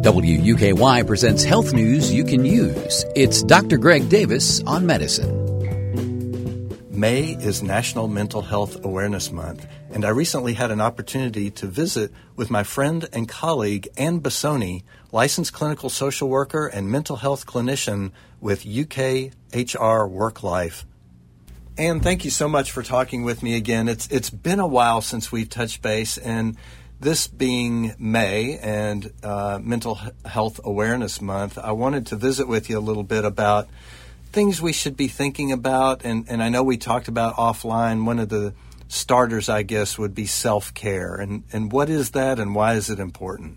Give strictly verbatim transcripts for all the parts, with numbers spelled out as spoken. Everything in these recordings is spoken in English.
W U K Y presents health news you can use. It's Doctor Greg Davis on medicine. May is National Mental Health Awareness Month, and I recently had an opportunity to visit with my friend and colleague Ann Bassoni, licensed clinical social worker and mental health clinician with U K H R WorkLife. Ann, thank you so much for talking with me again. It's it's been a while since we've touched base, and this being May and uh, Mental Health Awareness Month, I wanted to visit with you a little bit about things we should be thinking about. And, and I know we talked about offline, one of the starters, I guess, would be self-care. And, and what is that and why is it important?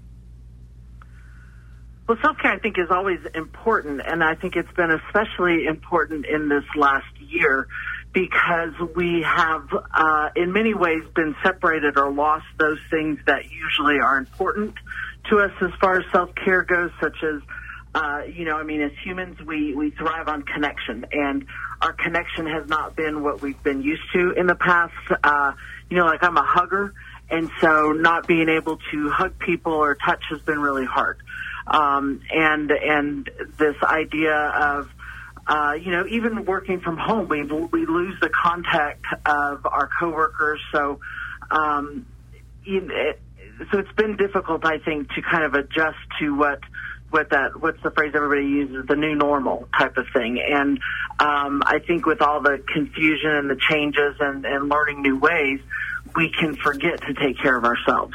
Well, self-care, I think, is always important, and I think it's been especially important in this last year because we have, uh, in many ways, been separated or lost those things that usually are important to us as far as self-care goes, such as, uh, you know, I mean, as humans, we, we thrive on connection, and our connection has not been what we've been used to in the past. Uh, you know, like I'm a hugger, and so not being able to hug people or touch has been really hard. Um, and and this idea of, uh, you know, even working from home, we we lose the contact of our coworkers. So, um, it, so it's been difficult, I think, to kind of adjust to what what that what's the phrase everybody uses, the new normal type of thing. And um, I think with all the confusion and the changes and, and learning new ways, we can forget to take care of ourselves.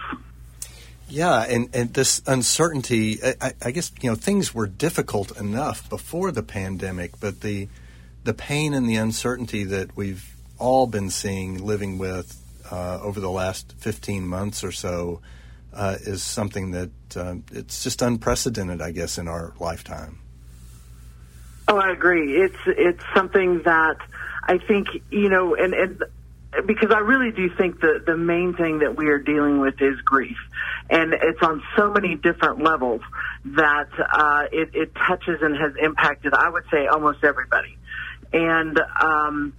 Yeah, and, and this uncertainty, I, I guess, you know, things were difficult enough before the pandemic, but the the pain and the uncertainty that we've all been seeing, living with uh, over the last fifteen months or so, uh, is something that uh, it's just unprecedented, I guess, in our lifetime. Oh, I agree. It's it's something that I think, you know, and, and because I really do think that the main thing that we are dealing with is grief. And it's on so many different levels that uh, it, it touches and has impacted, I would say, almost everybody. And, um,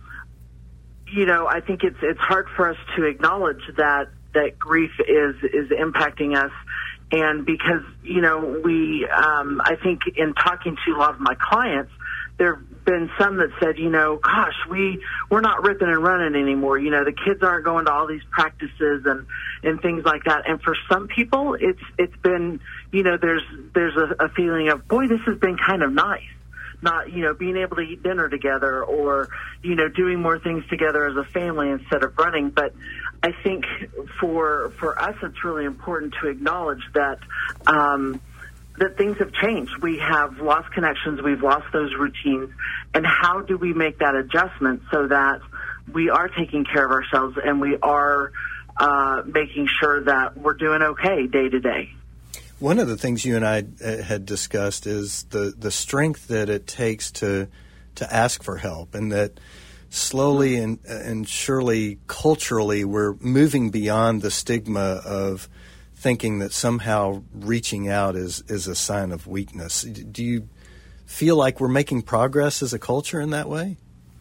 you know, I think it's it's hard for us to acknowledge that, that grief is, is impacting us. And because, you know, we, um, I think in talking to a lot of my clients, there have been some that said, you know, gosh, we, we're not ripping and running anymore. You know, the kids aren't going to all these practices and, and things like that. And for some people, it's it's been, you know, there's there's a, a feeling of, boy, this has been kind of nice. Not, you know, being able to eat dinner together or, you know, doing more things together as a family instead of running. But I think for for us, it's really important to acknowledge that um, that things have changed. We have lost connections. We've lost those routines. And how do we make that adjustment so that we are taking care of ourselves and we are uh, making sure that we're doing okay day to day? One of the things you and I had discussed is the, the strength that it takes to to ask for help, and that slowly and, and surely culturally we're moving beyond the stigma of thinking that somehow reaching out is, is a sign of weakness. Do you feel like we're making progress as a culture in that way?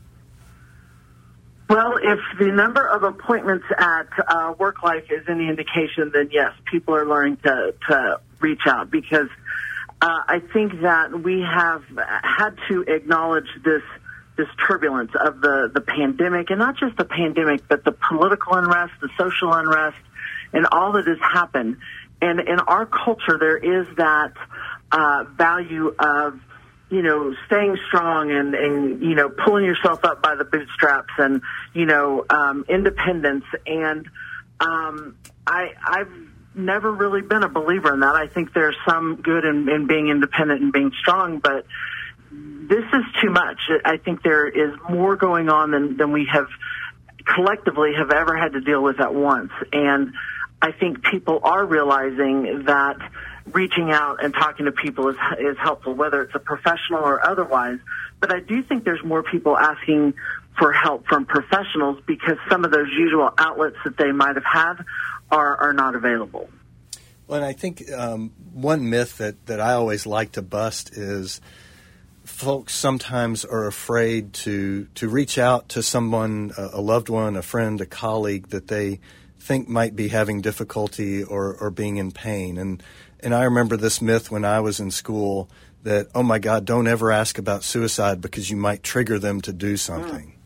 Well, if the number of appointments at uh, WorkLife is any indication, then yes, people are learning to, to reach out, because uh, I think that we have had to acknowledge this this turbulence of the, the pandemic, and not just the pandemic, but the political unrest, the social unrest, and all that has happened. And in our culture, there is that uh, value of, you know, staying strong and, and, you know, pulling yourself up by the bootstraps and, you know, um, independence. And um, I, I've never really been a believer in that. I think there's some good in, in being independent and being strong, but this is too much. I think there is more going on than, than we have collectively have ever had to deal with at once. And I think people are realizing that reaching out and talking to people is is helpful, whether it's a professional or otherwise. But I do think there's more people asking for help from professionals because some of those usual outlets that they might have had are, are not available. Well, and I think um, one myth that, that I always like to bust is folks sometimes are afraid to, to reach out to someone, a, a loved one, a friend, a colleague that they think might be having difficulty or, or being in pain. And And I remember this myth when I was in school that, oh, my God, don't ever ask about suicide because you might trigger them to do something. Mm.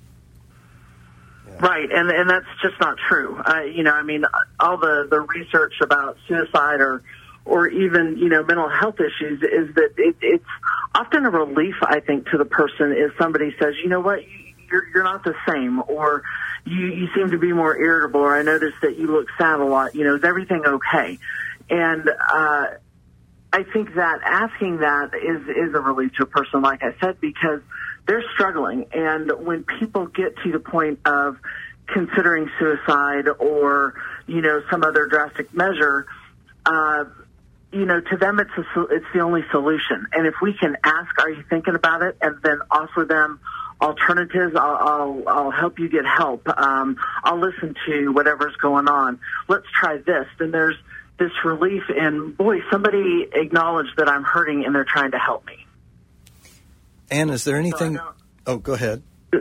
Yeah. Right, and and that's just not true. Uh, you know, I mean, all the, the research about suicide or or even, you know, mental health issues is that it, it's often a relief, I think, to the person if somebody says, you know what, you're, you're not the same, or you, you seem to be more irritable, or I noticed that you look sad a lot. You know, is everything okay? And uh, I think that asking that is, is a relief to a person, like I said, because they're struggling. And when people get to the point of considering suicide or, you know, some other drastic measure, uh, you know, to them it's a, it's the only solution. And if we can ask, are you thinking about it, and then offer them alternatives, I'll, I'll, I'll help you get help. Um, I'll listen to whatever's going on. Let's try this. Then there's this relief in, boy, somebody acknowledged that I'm hurting and they're trying to help me. Anne, is there anything? So oh, go ahead.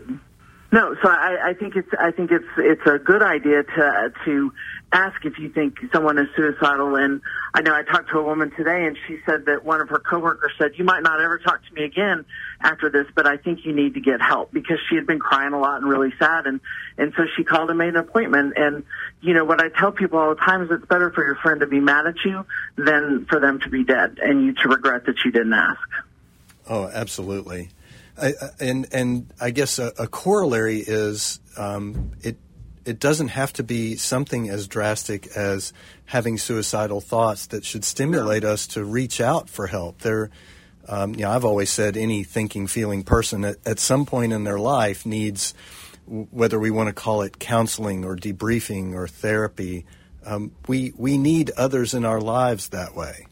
No, so I, I think it's I think it's it's a good idea to to ask if you think someone is suicidal. And I know I talked to a woman today, and she said that one of her coworkers said, "You might not ever talk to me again after this, but I think you need to get help," because she had been crying a lot and really sad, and and so she called and made an appointment. And you know what I tell people all the time is it's better for your friend to be mad at you than for them to be dead and you to regret that you didn't ask. Oh, absolutely. I, and and I guess a, a corollary is um, it it doesn't have to be something as drastic as having suicidal thoughts that should stimulate us to reach out for help. There, um, you know, I've always said any thinking, feeling person at, at some point in their life needs, whether we want to call it counseling or debriefing or therapy, um, we we need others in our lives that way.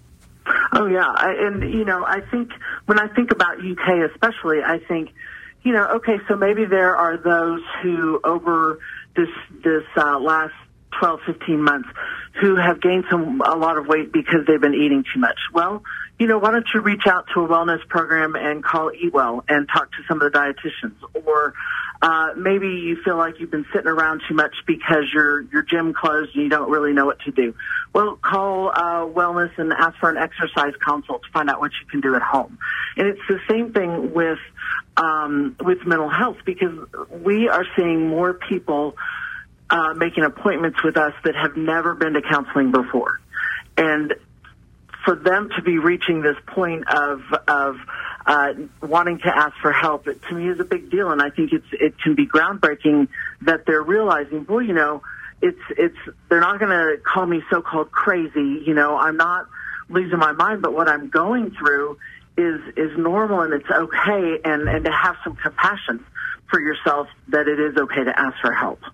Oh, yeah. I, and, you know, I think when I think about U K especially, I think, you know, okay, so maybe there are those who over this this uh, last twelve, fifteen months who have gained some a lot of weight because they've been eating too much. Well, you know, why don't you reach out to a wellness program and call Eat Well and talk to some of the dietitians? Or uh, maybe you feel like you've been sitting around too much because your your gym closed and you don't really know what to do. Well, call uh, wellness and ask for an exercise consult to find out what you can do at home. And it's the same thing with um, with mental health, because we are seeing more people uh, making appointments with us that have never been to counseling before. And for them to be reaching this point of of uh, wanting to ask for help, it, to me, is a big deal. And I think it's it can be groundbreaking that they're realizing, boy, you know, it's it's they're not going to call me so-called crazy. You know, I'm not losing my mind, but what I'm going through is is normal and it's okay. And, and to have some compassion for yourself that it is okay to ask for help.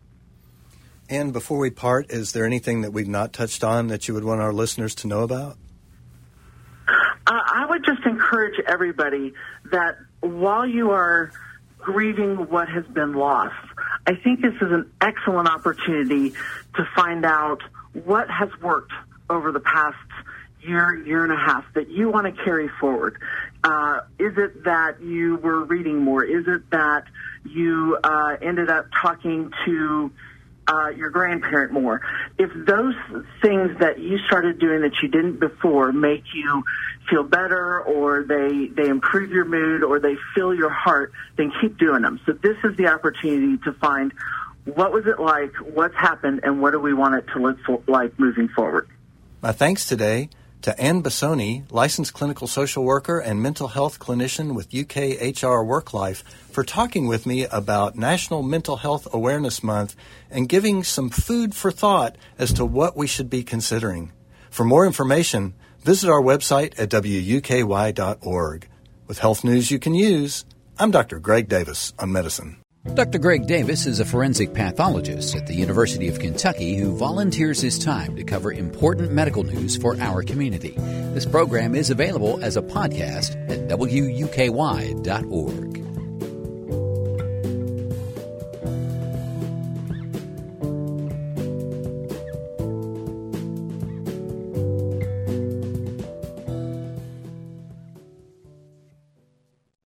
And before we part, is there anything that we've not touched on that you would want our listeners to know about? Uh, I would just encourage everybody that while you are grieving what has been lost, I think this is an excellent opportunity to find out what has worked over the past year, year and a half that you want to carry forward. Uh, is it that you were reading more? Is it that you uh, ended up talking to Uh, your grandparent more? If those things that you started doing that you didn't before make you feel better, or they they improve your mood, or they fill your heart, then keep doing them. So this is the opportunity to find what was it like, what's happened, and what do we want it to look for, like moving forward. My thanks today to Anne Bassoni, licensed clinical social worker and mental health clinician with U K H R WorkLife, for talking with me about National Mental Health Awareness Month and giving some food for thought as to what we should be considering. For more information, visit our website at W U K Y dot org. With health news you can use, I'm Doctor Greg Davis on medicine. Doctor Greg Davis is a forensic pathologist at the University of Kentucky who volunteers his time to cover important medical news for our community. This program is available as a podcast at W U K Y dot org.